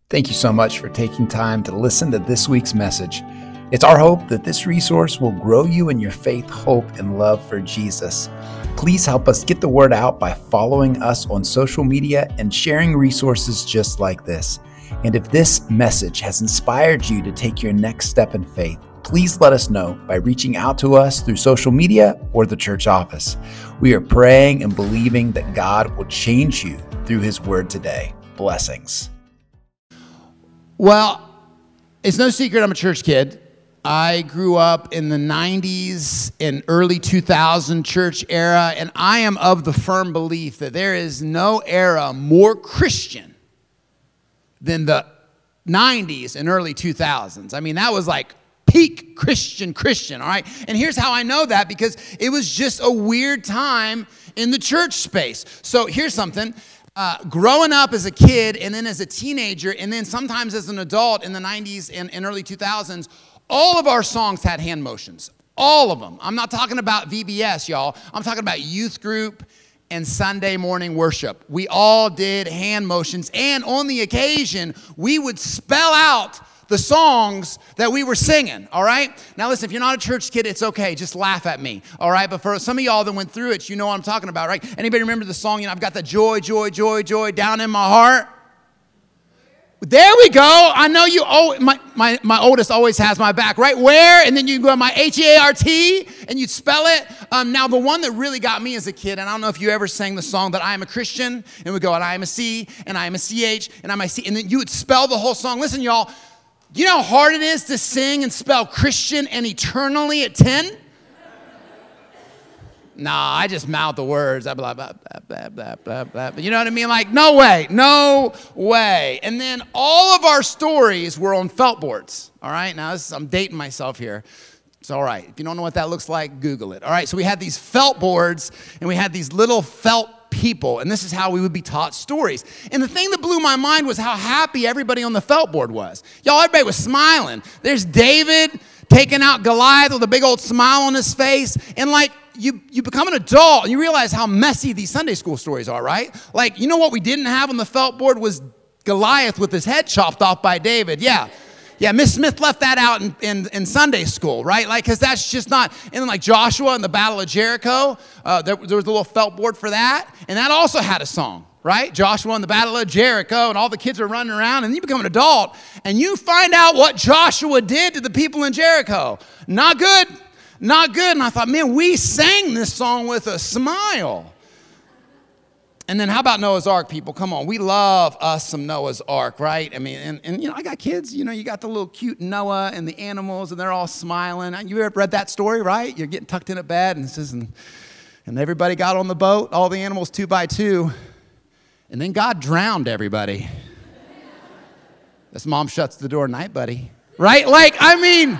Thank you so much for taking time to listen to this week's message. It's our hope that this resource will grow you in your faith, hope, and love for Jesus. Please help us get the word out by following us on social media and sharing resources just like this. And if this message has inspired you to take your next step in faith, please let us know by reaching out to us through social media or the church office. We are praying and believing that God will change you through His word today. Blessings. Well, it's no secret I'm a church kid. I grew up in the 90s and early 2000 church era, and I am of the firm belief that there is no era more Christian than the 90s and early 2000s. I mean, that was like peak Christian, all right? And here's how I know that, because it was just a weird time in the church space. So here's something. Growing up as a kid and then as a teenager and then sometimes as an adult in the 90s and early 2000s, all of our songs had hand motions. All of them. I'm not talking about VBS, y'all. I'm talking about youth group and Sunday morning worship. We all did hand motions, and on the occasion, we would spell out the songs that we were singing, all right? Now listen, if you're not a church kid, it's okay. Just laugh at me, all right? But for some of y'all that went through it, you know what I'm talking about, right? Anybody remember the song, I've got the joy, joy, joy, joy down in my heart? There we go. I know you, my oldest always has my back, right? Where? And then you go to my H-E-A-R-T, and you'd spell it. Now, the one that really got me as a kid, and I don't know if you ever sang the song, but I am a Christian, and we go, and I am a C, and I am a C-H, and I'm a C, and then you would spell the whole song. Listen, y'all, you know how hard it is to sing and spell Christian and eternally at 10? Nah, I just mouth the words. I blah, blah, blah, blah, blah, blah. You know what I mean? Like, no way. And then all of our stories were on felt boards, all right? Now, I'm dating myself here. It's all right. If you don't know what that looks like, Google it, all right? So we had these felt boards, and we had these little felt people, and this is how we would be taught stories. And the thing that blew my mind was how happy everybody on the felt board was. Y'all, everybody was smiling. There's David taking out Goliath with a big old smile on his face, and like, you become an adult and you realize how messy these Sunday school stories are, right? Like, you know what we didn't have on the felt board was Goliath with his head chopped off by David. Yeah, Miss Smith left that out in Sunday school, right? Like, because that's just not, and then like Joshua and the Battle of Jericho, there was a little felt board for that, and that also had a song, right? Joshua and the Battle of Jericho, and all the kids are running around, and you become an adult, and you find out what Joshua did to the people in Jericho. Not good. And I thought, man, we sang this song with a smile. And then how about Noah's Ark, people? Come on, we love us some Noah's Ark, right? I mean, and you know, I got kids, you know, you got the little cute Noah and the animals, and they're all smiling. You ever read that story, right? You're getting tucked in a bed, and it says, and everybody got on the boat, all the animals 2 by 2, and then God drowned everybody. This mom shuts the door at night, buddy, right? Like, I mean...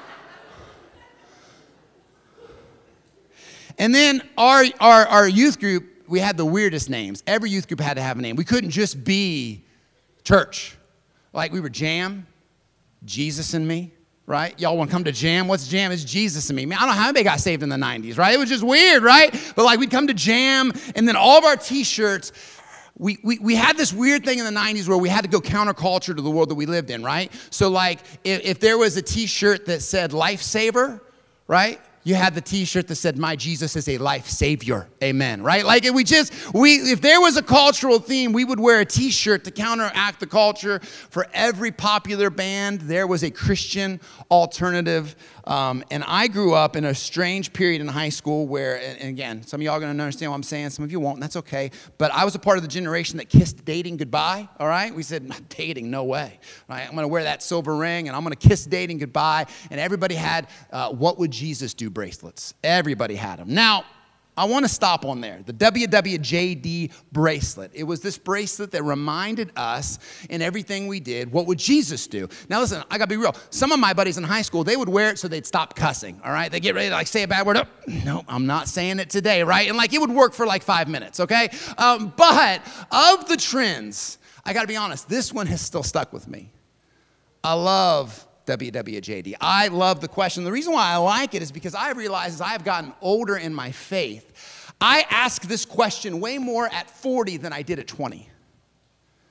And then our youth group, we had the weirdest names. Every youth group had to have a name. We couldn't just be church. Like, we were Jam, Jesus and Me, right? Y'all want to come to Jam? What's Jam? It's Jesus and Me. Man, I don't know how many got saved in the 90s, right? It was just weird, right? But like, we'd come to Jam, and then all of our T-shirts, we had this weird thing in the 90s where we had to go counterculture to the world that we lived in, right? So like, if there was a T-shirt that said Lifesaver, right? You had the T-shirt that said, "My Jesus is a life savior." Amen. Right? Like, if there was a cultural theme, we would wear a T-shirt to counteract the culture. For every popular band, there was a Christian alternative. And I grew up in a strange period in high school where, and again, some of y'all are going to understand what I'm saying. Some of you won't, and that's okay. But I was a part of the generation that kissed dating goodbye, all right? We said, dating, no way. Right? I'm going to wear that silver ring, and I'm going to kiss dating goodbye. And everybody had, what would Jesus do bracelets. Everybody had them. Now, I want to stop on there. The WWJD bracelet. It was this bracelet that reminded us in everything we did, what would Jesus do? Now listen, I got to be real. Some of my buddies in high school, they would wear it so they'd stop cussing, all right? They get ready to like say a bad word. Oh, no, I'm not saying it today, right? And like it would work for like 5 minutes, okay? But of the trends, I got to be honest, this one has still stuck with me. I love WWJD. I love the question. The reason why I like it is because I realize as I've gotten older in my faith, I ask this question way more at 40 than I did at 20.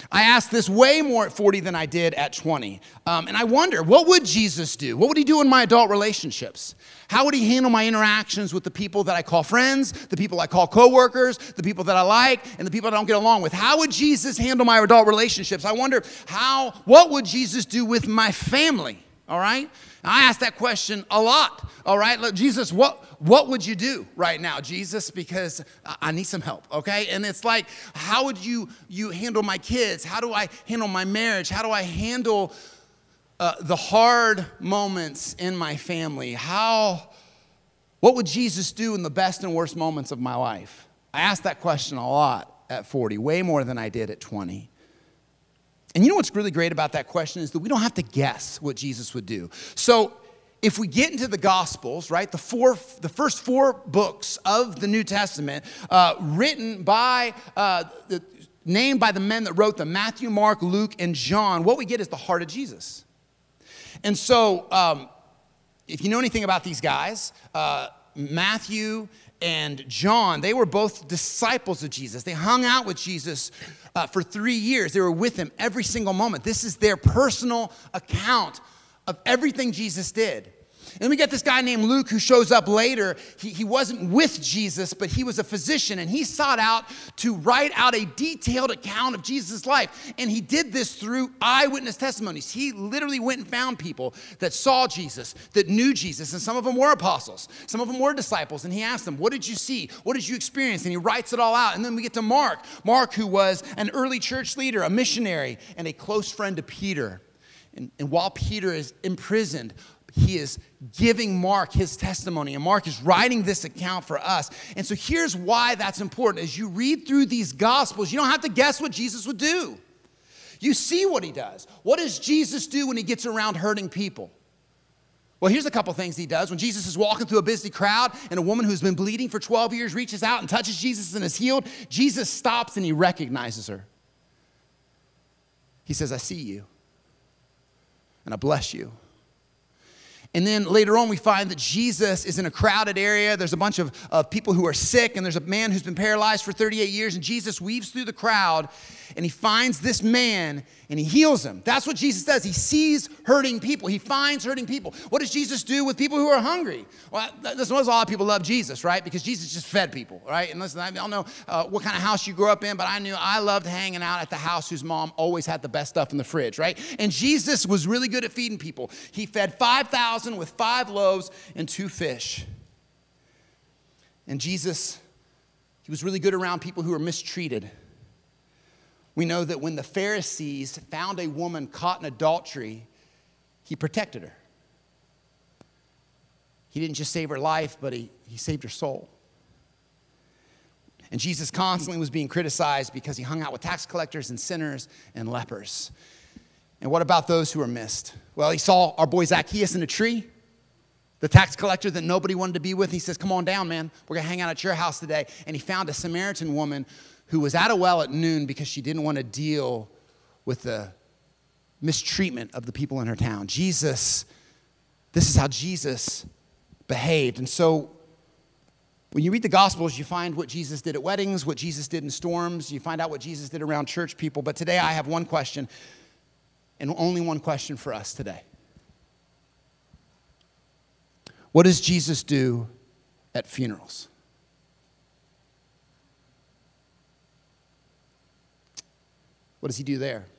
I asked this way more at 40 than I did at 20. And I wonder, what would Jesus do? What would he do in my adult relationships? How would he handle my interactions with the people that I call friends, the people I call coworkers, the people that I like, and the people I don't get along with? How would Jesus handle my adult relationships? I wonder, what would Jesus do with my family? All right? I ask that question a lot. All right? Look, Jesus, what would you do right now, Jesus? Because I need some help, okay? And it's like, how would you handle my kids? How do I handle my marriage? How do I handle the hard moments in my family? What would Jesus do in the best and worst moments of my life? I asked that question a lot at 40, way more than I did at 20. And you know what's really great about that question is that we don't have to guess what Jesus would do. So if we get into the Gospels, right, the first 4 books of the New Testament, written by, named by the men that wrote them, Matthew, Mark, Luke, and John, what we get is the heart of Jesus. And so if you know anything about these guys, Matthew and John, they were both disciples of Jesus. They hung out with Jesus for 3 years. They were with him every single moment. This is their personal account of everything Jesus did. And then we get this guy named Luke who shows up later. He wasn't with Jesus, but he was a physician, and he sought out to write out a detailed account of Jesus' life. And he did this through eyewitness testimonies. He literally went and found people that saw Jesus, that knew Jesus, and some of them were apostles. Some of them were disciples, and he asked them, what did you see? What did you experience? And he writes it all out. And then we get to Mark. Mark, who was an early church leader, a missionary, and a close friend to Peter. And while Peter is imprisoned, he is giving Mark his testimony, and Mark is writing this account for us. And so here's why that's important. As you read through these Gospels, you don't have to guess what Jesus would do. You see what he does. What does Jesus do when he gets around hurting people? Well, here's a couple things he does. When Jesus is walking through a busy crowd and a woman who's been bleeding for 12 years reaches out and touches Jesus and is healed, Jesus stops and he recognizes her. He says, I see you, and I bless you. And then later on, we find that Jesus is in a crowded area. There's a bunch of people who are sick, and there's a man who's been paralyzed for 38 years, and Jesus weaves through the crowd, and he finds this man, and he heals him. That's what Jesus does. He sees hurting people. He finds hurting people. What does Jesus do with people who are hungry? Well, listen, a lot of people love Jesus, right? Because Jesus just fed people, right? And listen, I don't know what kind of house you grew up in, but I loved hanging out at the house whose mom always had the best stuff in the fridge, right? And Jesus was really good at feeding people. He fed 5,000 with 5 loaves and 2 fish. And Jesus, he was really good around people who were mistreated. We know that when the Pharisees found a woman caught in adultery, he protected her. He didn't just save her life, but he saved her soul. And Jesus constantly was being criticized because he hung out with tax collectors and sinners and lepers. And what about those who are missed? Well, he saw our boy Zacchaeus in a tree, the tax collector that nobody wanted to be with. He says, come on down, man. We're going to hang out at your house today. And he found a Samaritan woman who was at a well at noon because she didn't want to deal with the mistreatment of the people in her town. This is how Jesus behaved. And so when you read the Gospels, you find what Jesus did at weddings, what Jesus did in storms. You find out what Jesus did around church people. But today I have one question, and only one question for us today. What does Jesus do at funerals? What does he do there?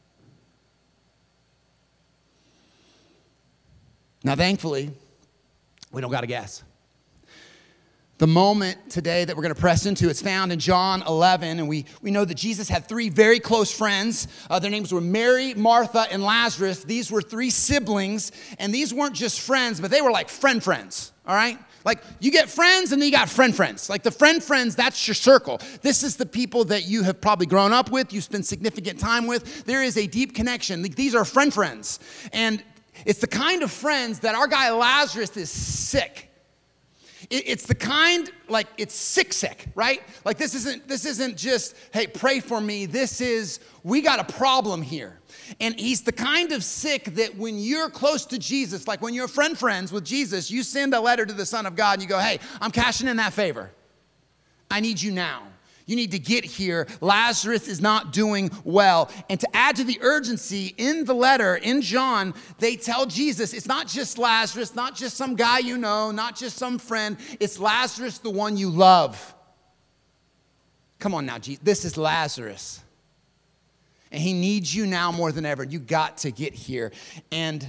Now, thankfully, we don't got to guess. The moment today that we're going to press into, it's found in John 11, and we know that Jesus had 3 very close friends. Their names were Mary, Martha, and Lazarus. These were 3 siblings, and these weren't just friends, but they were like friends, all right? Like, you get friends, and then you got friends. Like, the friends, that's your circle. This is the people that you have probably grown up with, you spend significant time with. There is a deep connection. These are friends. And it's the kind of friends that our guy Lazarus is sick. It's the kind, like, it's sick, right? Like, this isn't just, hey, pray for me. This is, we got a problem here. And he's the kind of sick that when you're close to Jesus, like when you're friends with Jesus, you send a letter to the Son of God and you go, hey, I'm cashing in that favor. I need you now. You need to get here. Lazarus is not doing well. And to add to the urgency, in the letter, in John, they tell Jesus, it's not just Lazarus, not just some guy you know, not just some friend. It's Lazarus, the one you love. Come on now, Jesus. This is Lazarus. And he needs you now more than ever. You got to get here. And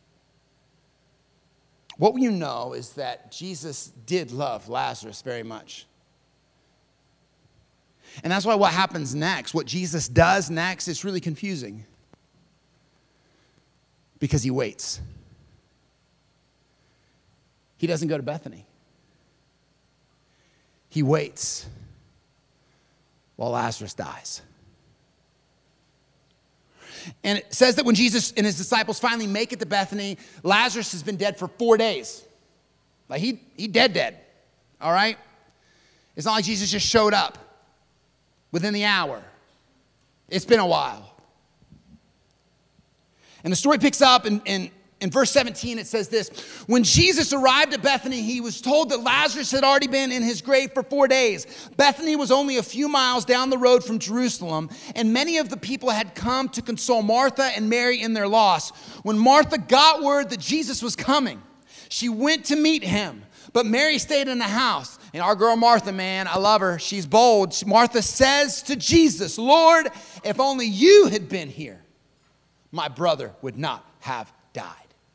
what you know is that Jesus did love Lazarus very much. And that's why what happens next, what Jesus does next, is really confusing. Because he waits. He doesn't go to Bethany. He waits while Lazarus dies. And it says that when Jesus and his disciples finally make it to Bethany, Lazarus has been dead for 4 days. Like he dead, all right? It's not like Jesus just showed up within the hour. It's been a while. And the story picks up in verse 17. It says this: when Jesus arrived at Bethany, he was told that Lazarus had already been in his grave for 4 days. Bethany was only a few miles down the road from Jerusalem, and many of the people had come to console Martha and Mary in their loss. When Martha got word that Jesus was coming, she went to meet him, but Mary stayed in the house. And our girl Martha, man, I love her. She's bold. Martha says to Jesus, "Lord, if only you had been here, my brother would not have died."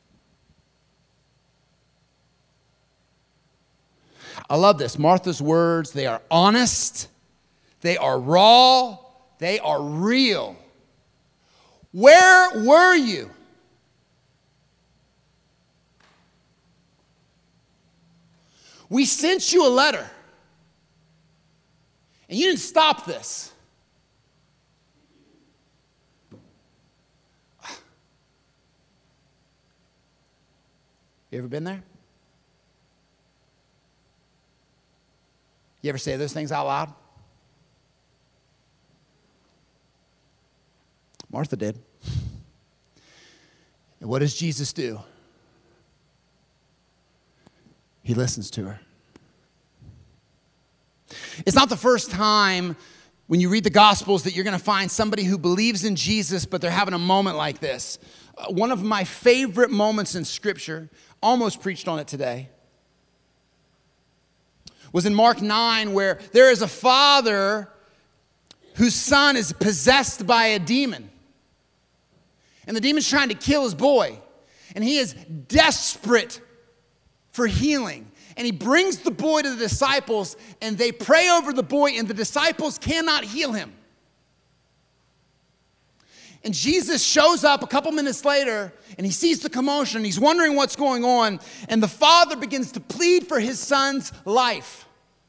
I love this. Martha's words, they are honest, they are raw, they are real. Where were you? We sent you a letter, and you didn't stop this. You ever been there? You ever say those things out loud? Martha did. And what does Jesus do? He listens to her. It's not the first time when you read the Gospels that you're going to find somebody who believes in Jesus, but they're having a moment like this. One of my favorite moments in Scripture, almost preached on it today, was in Mark 9, where there is a father whose son is possessed by a demon. And the demon's trying to kill his boy. And he is desperate for healing. And he brings the boy to the disciples, and they pray over the boy, and the disciples cannot heal him. And Jesus shows up a couple minutes later, and he sees the commotion. He's wondering what's going on. And the father begins to plead for his son's life.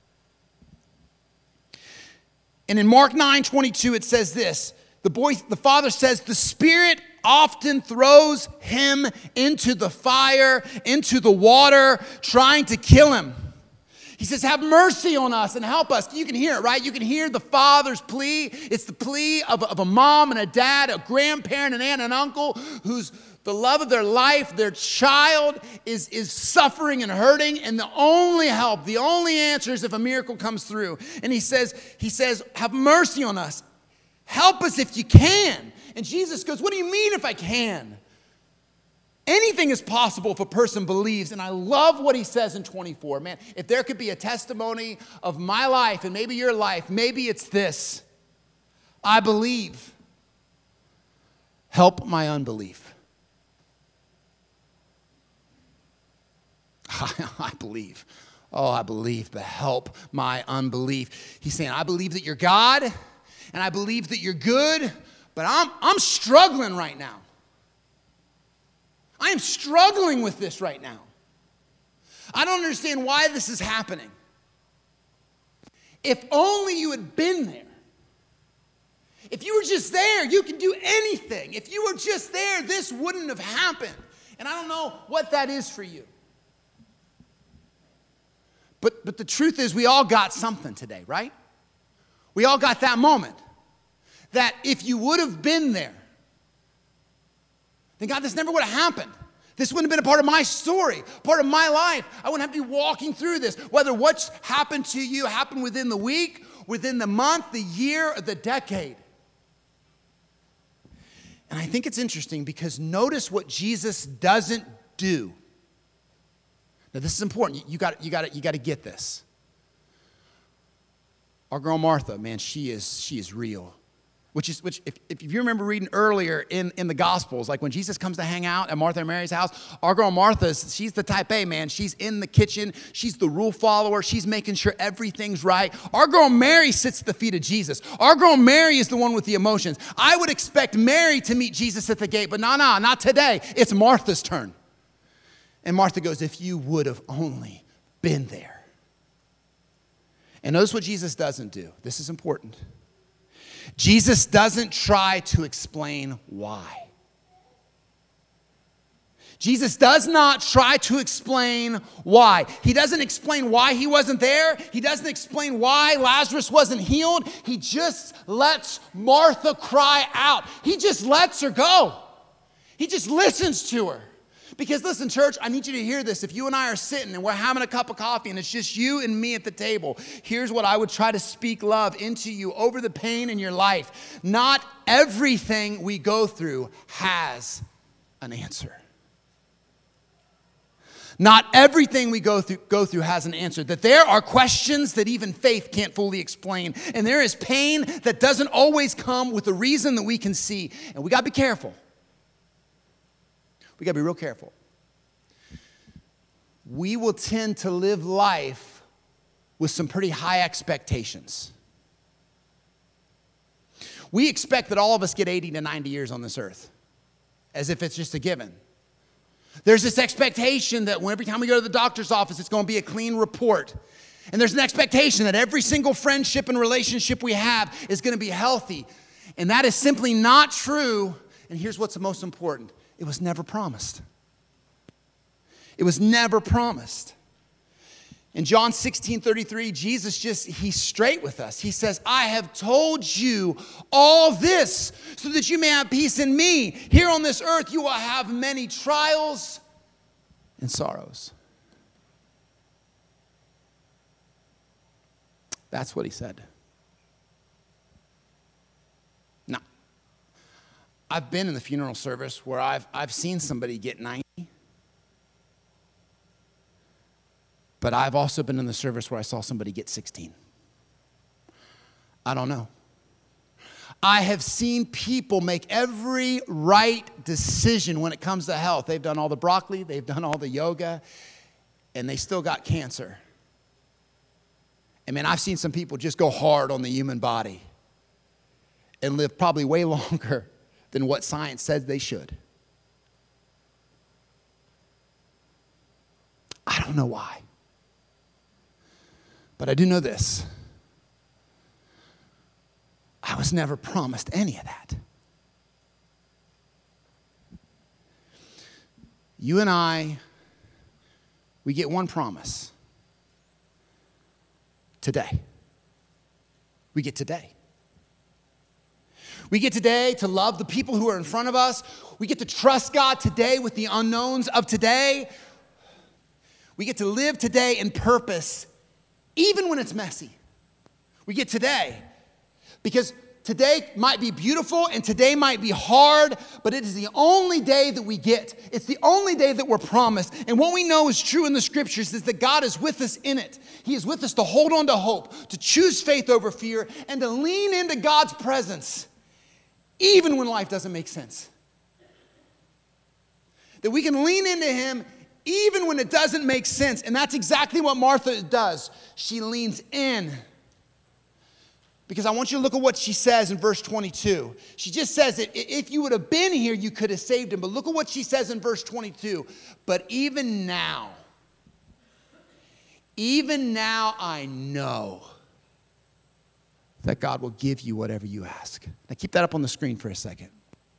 And in Mark 9:22, it says this. The father says, "The spirit often throws him into the fire, into the water, trying to kill him." He says, "Have mercy on us and help us." You can hear it, right? You can hear the father's plea. It's the plea of a mom and a dad, a grandparent, an aunt and uncle, who's the love of their life, their child is suffering and hurting, and the only help, the only answer is if a miracle comes through. And he says, "Have mercy on us. Help us if you can." And Jesus goes, "What do you mean if I can? Anything is possible if a person believes." And I love what he says in 24. Man, if there could be a testimony of my life and maybe your life, maybe it's this: I believe. Help my unbelief. I believe. Oh, I believe, but help my unbelief. He's saying, I believe that you're God, and I believe that you're good, but I'm struggling right now. I am struggling with this right now. I don't understand why this is happening. If only you had been there. If you were just there, you could do anything. If you were just there, this wouldn't have happened. And I don't know what that is for you. But the truth is, we all got something today, right? We all got that moment. That if you would have been there, then God, this never would have happened. This wouldn't have been a part of my story, part of my life. I wouldn't have to be walking through this. Whether what's happened to you happened within the week, within the month, the year, or the decade. And I think it's interesting because notice what Jesus doesn't do. Now this is important. You got to get this. Our girl Martha, man, she is real. Which if you remember reading earlier in the Gospels, like when Jesus comes to hang out at Martha and Mary's house, our girl Martha, she's the type A, man. She's in the kitchen. She's the rule follower. She's making sure everything's right. Our girl Mary sits at the feet of Jesus. Our girl Mary is the one with the emotions. I would expect Mary to meet Jesus at the gate, but no, not today. It's Martha's turn. And Martha goes, if you would have only been there. And notice what Jesus doesn't do. This is important. Jesus doesn't try to explain why. Jesus does not try to explain why. He doesn't explain why he wasn't there. He doesn't explain why Lazarus wasn't healed. He just lets Martha cry out. He just lets her go. He just listens to her. Because listen, church, I need you to hear this. If you and I are sitting and we're having a cup of coffee and it's just you and me at the table, here's what I would try to speak love into you over the pain in your life. Not everything we go through has an answer. Not everything we go through has an answer. That there are questions that even faith can't fully explain. And there is pain that doesn't always come with a reason that we can see. And we got to be careful. We got to be real careful. We will tend to live life with some pretty high expectations. We expect that all of us get 80 to 90 years on this earth, as if it's just a given. There's this expectation that every time we go to the doctor's office, it's going to be a clean report. And there's an expectation that every single friendship and relationship we have is going to be healthy. And that is simply not true. And here's what's the most important. It was never promised. It was never promised. In John 16:33, Jesus he's straight with us. He says, I have told you all this so that you may have peace in me. Here on this earth, you will have many trials and sorrows. That's what he said. I've been in the funeral service where I've seen somebody get 90. But I've also been in the service where I saw somebody get 16. I don't know. I have seen people make every right decision when it comes to health. They've done all the broccoli, they've done all the yoga, and they still got cancer. And man, I've seen some people just go hard on the human body and live probably way longer than what science says they should. I don't know why. But I do know this. I was never promised any of that. You and I, we get one promise. Today. We get today. We get today to love the people who are in front of us. We get to trust God today with the unknowns of today. We get to live today in purpose, even when it's messy. We get today. Because today might be beautiful and today might be hard, but it is the only day that we get. It's the only day that we're promised. And what we know is true in the scriptures is that God is with us in it. He is with us to hold on to hope, to choose faith over fear, and to lean into God's presence. Even when life doesn't make sense. That we can lean into him even when it doesn't make sense. And that's exactly what Martha does. She leans in. Because I want you to look at what she says in verse 22. She just says that if you would have been here, you could have saved him. But look at what she says in verse 22. But even now I know that God will give you whatever you ask. Now keep that up on the screen for a second.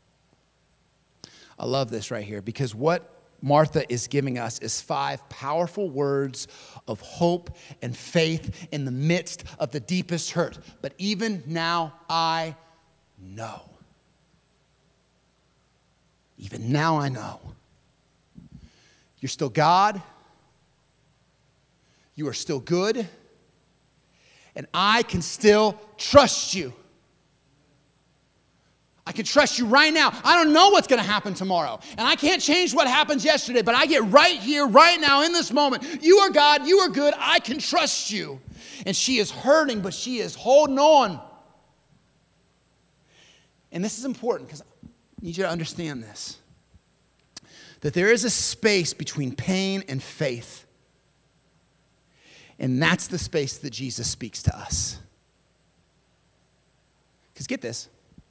I love this right here because what Martha is giving us is 5 powerful words of hope and faith in the midst of the deepest hurt. But even now I know. Even now I know. You're still God. You are still good. And I can still trust you. I can trust you right now. I don't know what's going to happen tomorrow. And I can't change what happened yesterday, but I get right here, right now, in this moment. You are God. You are good. I can trust you. And she is hurting, but she is holding on. And this is important because I need you to understand this. That there is a space between pain and faith. And that's the space that Jesus speaks to us. Because get this.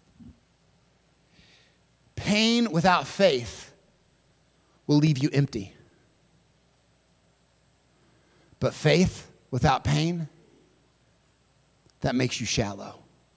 Pain without faith will leave you empty. But faith without pain, that makes you shallow.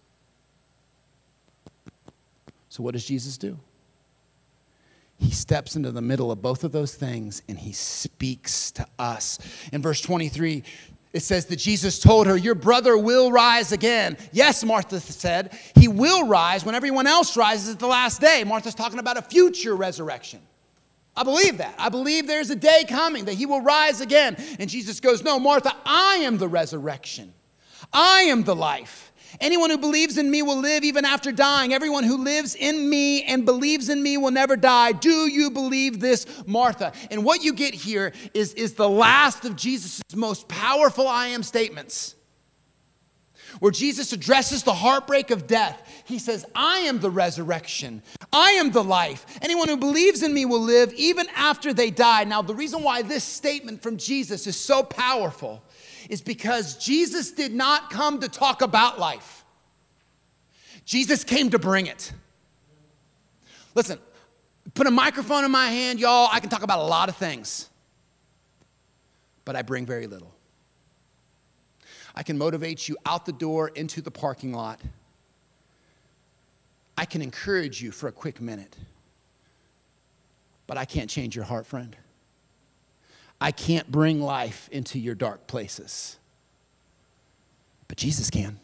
So what does Jesus do? He steps into the middle of both of those things and he speaks to us. In verse 23, it says that Jesus told her, your brother will rise again. Yes, Martha said, he will rise when everyone else rises at the last day. Martha's talking about a future resurrection. I believe that. I believe there's a day coming that he will rise again. And Jesus goes, no, Martha, I am the resurrection. I am the life. Anyone who believes in me will live even after dying. Everyone who lives in me and believes in me will never die. Do you believe this, Martha? And what you get here is the last of Jesus' most powerful I am statements, where Jesus addresses the heartbreak of death. He says, I am the resurrection. I am the life. Anyone who believes in me will live even after they die. Now, the reason why this statement from Jesus is so powerful is because Jesus did not come to talk about life. Jesus came to bring it. Listen, put a microphone in my hand, y'all. I can talk about a lot of things, but I bring very little. I can motivate you out the door into the parking lot. I can encourage you for a quick minute, but I can't change your heart, friend. I can't bring life into your dark places. But Jesus can.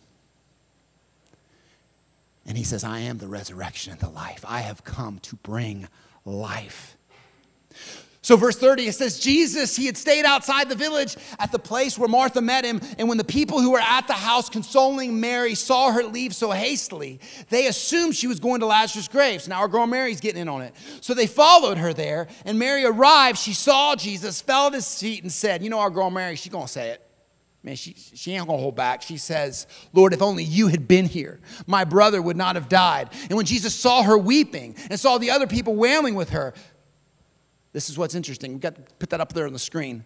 And he says, I am the resurrection and the life. I have come to bring life. So verse 30, it says, Jesus, he had stayed outside the village at the place where Martha met him. And when the people who were at the house consoling Mary saw her leave so hastily, they assumed she was going to Lazarus' grave. So now our girl Mary's getting in on it. So they followed her there. And Mary arrived. She saw Jesus, fell at his feet and said, you know our girl Mary, she's going to say it. Man, she ain't going to hold back. She says, Lord, if only you had been here, my brother would not have died. And when Jesus saw her weeping and saw the other people wailing with her, this is what's interesting. We've got to put that up there on the screen.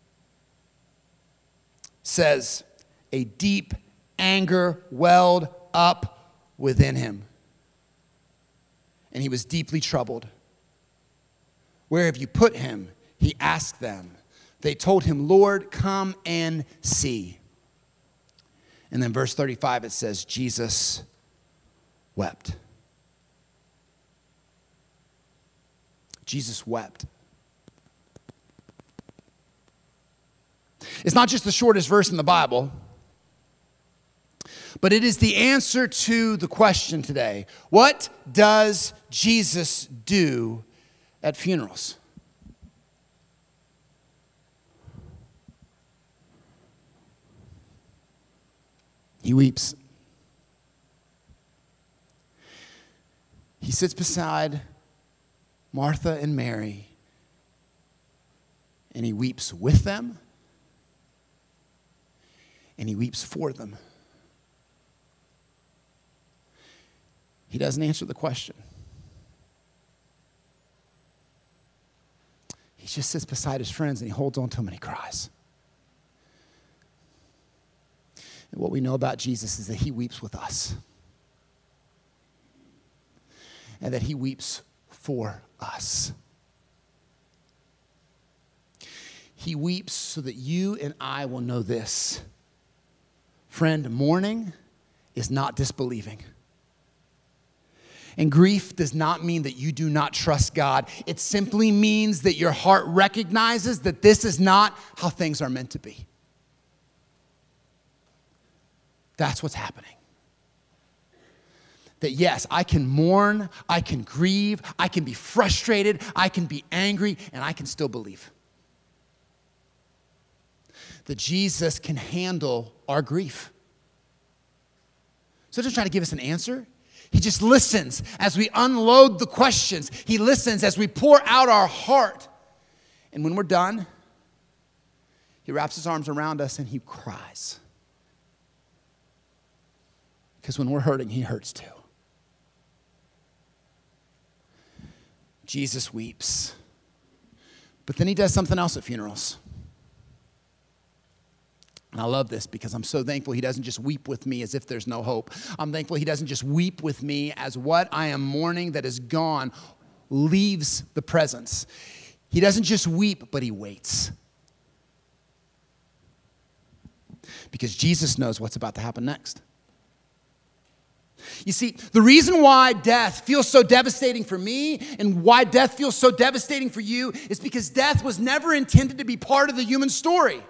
Says, a deep anger welled up within him. And he was deeply troubled. Where have you put him? He asked them. They told him, Lord, come and see. And then verse 35, it says, Jesus wept. Jesus wept. It's not just the shortest verse in the Bible, but it is the answer to the question today. What does Jesus do at funerals? He weeps. He sits beside Martha and Mary, and he weeps with them, and he weeps for them. He doesn't answer the question. He just sits beside his friends, and he holds on to them, and he cries. And what we know about Jesus is that he weeps with us, and that he weeps for us. He weeps so that you and I will know this. Friend, mourning is not disbelieving. And grief does not mean that you do not trust God. It simply means that your heart recognizes that this is not how things are meant to be. That's what's happening. That yes, I can mourn, I can grieve, I can be frustrated, I can be angry, and I can still believe. That Jesus can handle our grief. So he doesn't try to give us an answer. He just listens as we unload the questions. He listens as we pour out our heart. And when we're done, he wraps his arms around us and he cries. Because when we're hurting, he hurts too. Jesus weeps. But then he does something else at funerals. And I love this because I'm so thankful he doesn't just weep with me as if there's no hope. I'm thankful he doesn't just weep with me as what I am mourning that is gone leaves the presence. He doesn't just weep, but he waits. Because Jesus knows what's about to happen next. You see, the reason why death feels so devastating for me and why death feels so devastating for you is because death was never intended to be part of the human story.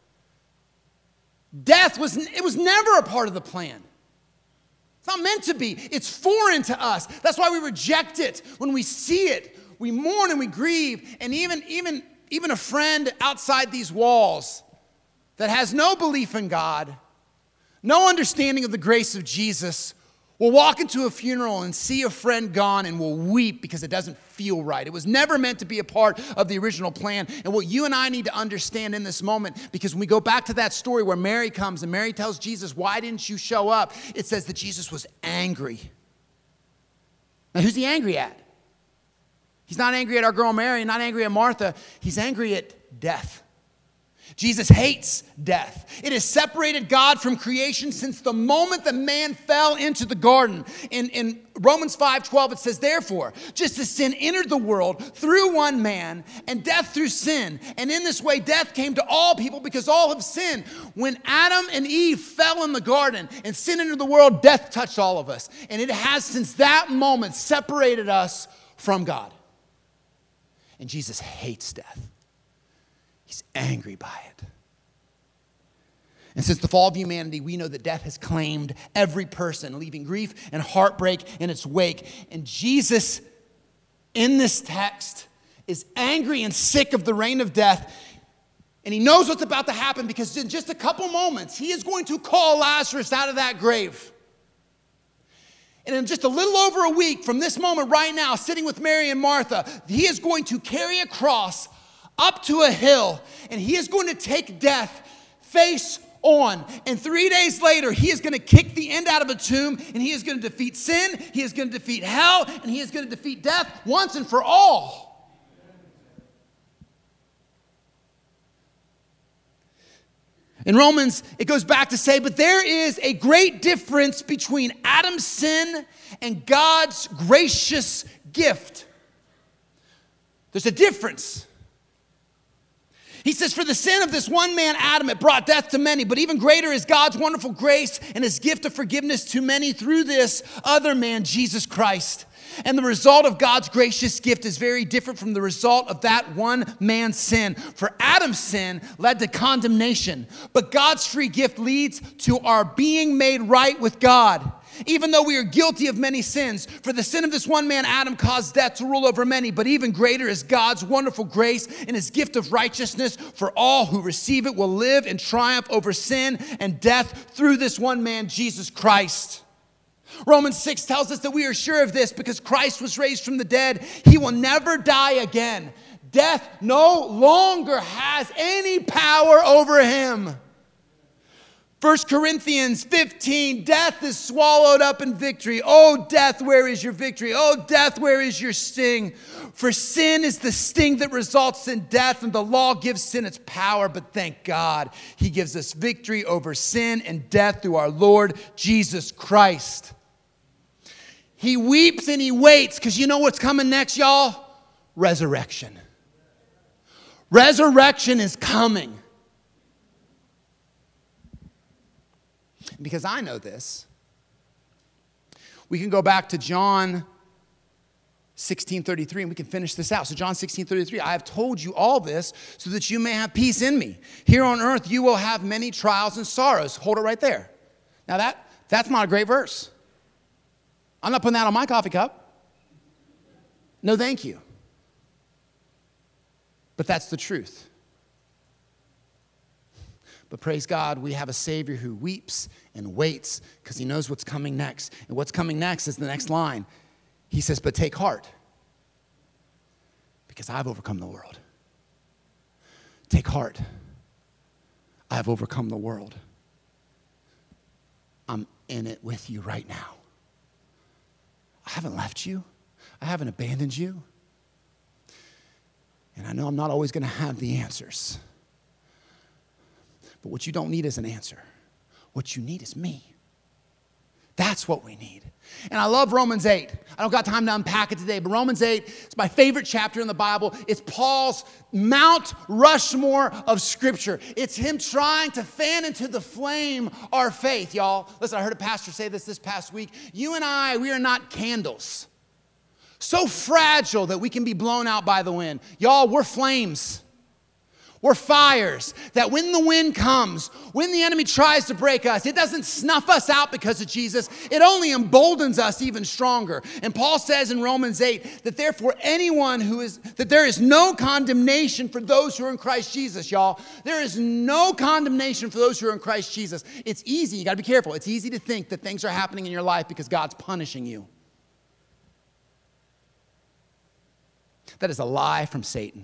Death was never a part of the plan. It's not meant to be. It's foreign to us. That's why we reject it. When we see it, we mourn and we grieve. And even a friend outside these walls that has no belief in God, no understanding of the grace of Jesus, will walk into a funeral and see a friend gone and will weep because it doesn't feel right. It was never meant to be a part of the original plan. And what you and I need to understand in this moment, because when we go back to that story where Mary comes and Mary tells Jesus, why didn't you show up? It says that Jesus was angry. Now, who's he angry at? He's not angry at our girl Mary, not angry at Martha. He's angry at death. Jesus hates death. It has separated God from creation since the moment that man fell into the garden. In Romans 5:12, it says, therefore, just as sin entered the world through one man, and death through sin, and in this way death came to all people because all have sinned. When Adam and Eve fell in the garden and sin entered the world, death touched all of us. And it has since that moment separated us from God. And Jesus hates death. He's angry by it. And since the fall of humanity, we know that death has claimed every person, leaving grief and heartbreak in its wake. And Jesus, in this text, is angry and sick of the reign of death. And he knows what's about to happen because in just a couple moments, he is going to call Lazarus out of that grave. And in just a little over a week from this moment right now, sitting with Mary and Martha, he is going to carry a cross up to a hill, and he is going to take death face on. And 3 days later, he is going to kick the end out of a tomb, and he is going to defeat sin, he is going to defeat hell, and he is going to defeat death once and for all. In Romans, it goes back to say, but there is a great difference between Adam's sin and God's gracious gift. There's a difference. He says, for the sin of this one man, Adam, it brought death to many, but even greater is God's wonderful grace and his gift of forgiveness to many through this other man, Jesus Christ. And the result of God's gracious gift is very different from the result of that one man's sin. For Adam's sin led to condemnation, but God's free gift leads to our being made right with God. Even though we are guilty of many sins, for the sin of this one man, Adam, caused death to rule over many, but even greater is God's wonderful grace and his gift of righteousness for all who receive it will live and triumph over sin and death through this one man, Jesus Christ. Romans 6 tells us that we are sure of this because Christ was raised from the dead. He will never die again. Death no longer has any power over him. 1 Corinthians 15, death is swallowed up in victory. Oh, death, where is your victory? Oh, death, where is your sting? For sin is the sting that results in death, and the law gives sin its power. But thank God, he gives us victory over sin and death through our Lord Jesus Christ. He weeps and he waits because you know what's coming next, y'all? Resurrection. Resurrection is coming. Because I know this, we can go back to John 16:33 and we can finish this out. So John 16:33, I have told you all this so that you may have peace in me. Here on earth you will have many trials and sorrows. Hold it right there. Now that's not a great verse. I'm not putting that on my coffee cup. No, thank you. But that's the truth. But praise God, we have a Savior who weeps and waits because he knows what's coming next. And what's coming next is the next line. He says, but take heart, because I've overcome the world. Take heart. I've overcome the world. I'm in it with you right now. I haven't left you. I haven't abandoned you. And I know I'm not always going to have the answers. But what you don't need is an answer. What you need is me. That's what we need. And I love Romans 8. I don't got time to unpack it today, but Romans 8 is my favorite chapter in the Bible. It's Paul's Mount Rushmore of Scripture. It's him trying to fan into the flame our faith, y'all. Listen, I heard a pastor say this past week. You and I, we are not candles. So fragile that we can be blown out by the wind. Y'all, we're flames. We're fires that when the wind comes, when the enemy tries to break us, it doesn't snuff us out because of Jesus. It only emboldens us even stronger. And Paul says in Romans 8 that therefore that there is no condemnation for those who are in Christ Jesus, y'all. There is no condemnation for those who are in Christ Jesus. It's easy. You got to be careful. It's easy to think that things are happening in your life because God's punishing you. That is a lie from Satan.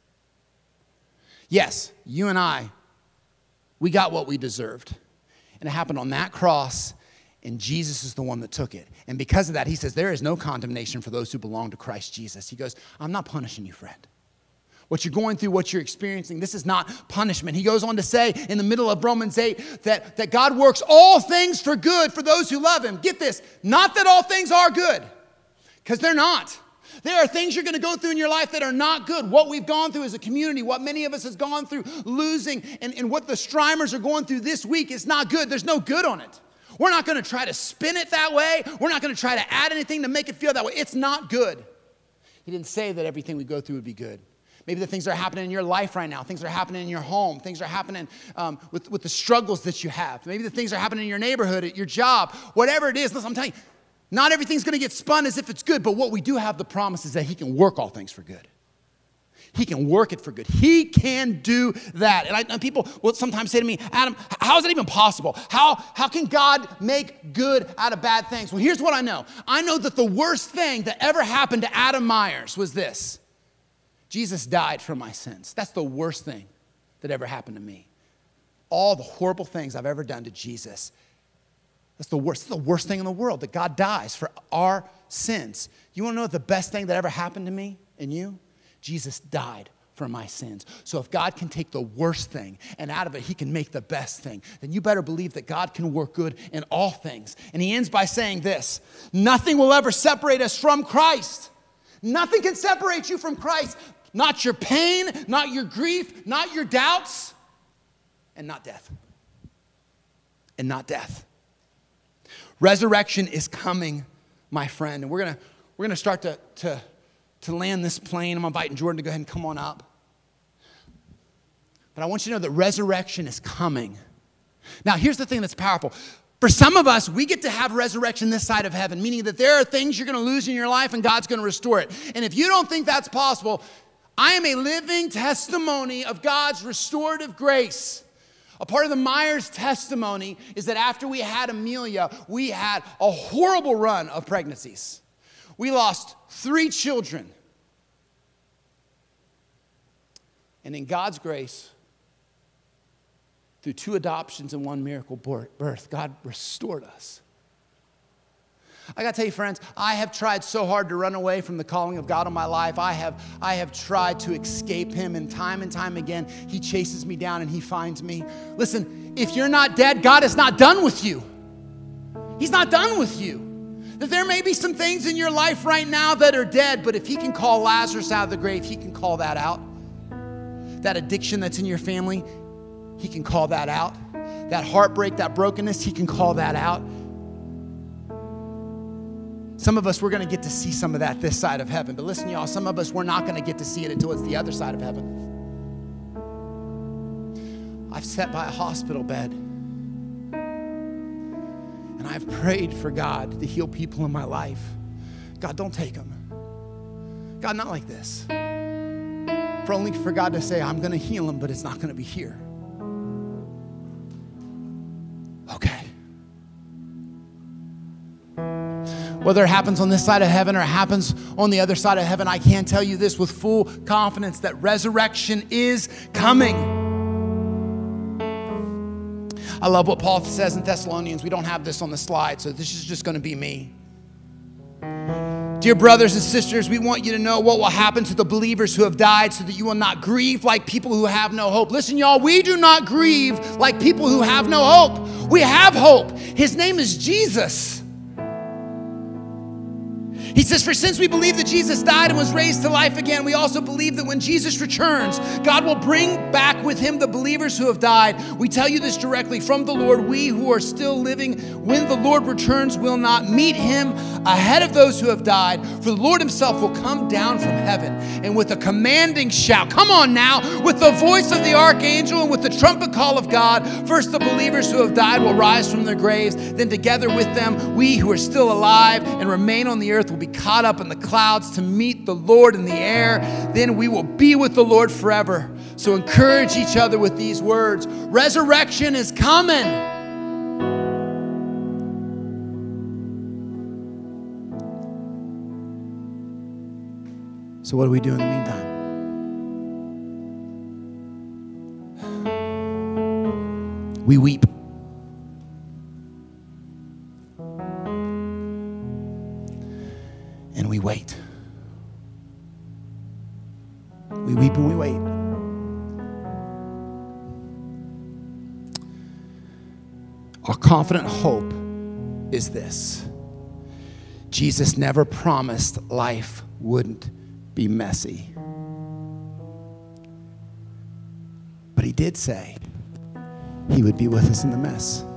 Yes, you and I, we got what we deserved. And it happened on that cross, and Jesus is the one that took it. And because of that, he says, there is no condemnation for those who belong to Christ Jesus. He goes, I'm not punishing you, friend. What you're going through, what you're experiencing, this is not punishment. He goes on to say in the middle of Romans 8 that God works all things for good for those who love him. Get this, not that all things are good, because they're not. There are things you're going to go through in your life that are not good. What we've gone through as a community, what many of us has gone through, losing, and what the Streimers are going through this week is not good. There's no good on it. We're not going to try to spin it that way. We're not going to try to add anything to make it feel that way. It's not good. He didn't say that everything we go through would be good. Maybe the things that are happening in your life right now, things that are happening in your home, things that are happening with the struggles that you have. Maybe the things that are happening in your neighborhood, at your job, whatever it is. Listen, I'm telling you, not everything's going to get spun as if it's good, but what we do have the promise is that he can work all things for good. He can work it for good. He can do that. And people will sometimes say to me, Adam, how is it even possible? How can God make good out of bad things? Well, here's what I know. I know that the worst thing that ever happened to Adam Myers was this. Jesus died for my sins. That's the worst thing that ever happened to me. All the horrible things I've ever done to Jesus. That's the worst. It's the worst thing in the world, that God dies for our sins. You want to know what the best thing that ever happened to me and you? Jesus died for my sins. So if God can take the worst thing and out of it he can make the best thing, then you better believe that God can work good in all things. And he ends by saying this, nothing will ever separate us from Christ. Nothing can separate you from Christ. Not your pain, not your grief, not your doubts, and not death. And not death. Resurrection is coming, my friend. And we're gonna start to land this plane. I'm inviting Jordan to go ahead and come on up. But I want you to know that resurrection is coming. Now, here's the thing that's powerful. For some of us, we get to have resurrection this side of heaven, meaning that there are things you're going to lose in your life and God's going to restore it. And if you don't think that's possible, I am a living testimony of God's restorative grace. A part of the Myers testimony is that after we had Amelia, we had a horrible run of pregnancies. We lost 3 children. And in God's grace, through 2 adoptions and 1 miracle birth, God restored us. I got to tell you, friends, I have tried so hard to run away from the calling of God on my life. I have tried to escape him, and time again, he chases me down and he finds me. Listen, if you're not dead, God is not done with you. He's not done with you. That there may be some things in your life right now that are dead, but if he can call Lazarus out of the grave, he can call that out. That addiction that's in your family, he can call that out. That heartbreak, that brokenness, he can call that out. Some of us, we're going to get to see some of that this side of heaven. But listen, y'all, some of us, we're not going to get to see it until it's the other side of heaven. I've sat by a hospital bed. And I've prayed for God to heal people in my life. God, don't take them. God, not like this. Only for God to say, I'm going to heal them, but it's not going to be here. Okay. Whether it happens on this side of heaven or it happens on the other side of heaven, I can tell you this with full confidence that resurrection is coming. I love what Paul says in Thessalonians. We don't have this on the slide, so this is just going to be me. Dear brothers and sisters, we want you to know what will happen to the believers who have died so that you will not grieve like people who have no hope. Listen, y'all, we do not grieve like people who have no hope. We have hope. His name is Jesus. He says, for since we believe that Jesus died and was raised to life again, we also believe that when Jesus returns, God will bring back with him the believers who have died. We tell you this directly from the Lord. We who are still living, when the Lord returns, will not meet him ahead of those who have died. For the Lord himself will come down from heaven and with a commanding shout, come on now, with the voice of the archangel and with the trumpet call of God, first the believers who have died will rise from their graves. Then together with them, we who are still alive and remain on the earth will be caught up in the clouds to meet the Lord in the air. Then we will be with the Lord forever. So encourage each other with these words. Resurrection is coming. So what do we do in the meantime? We weep. And we wait. We weep and we wait. Our confident hope is this. Jesus never promised life wouldn't be messy. But he did say he would be with us in the mess.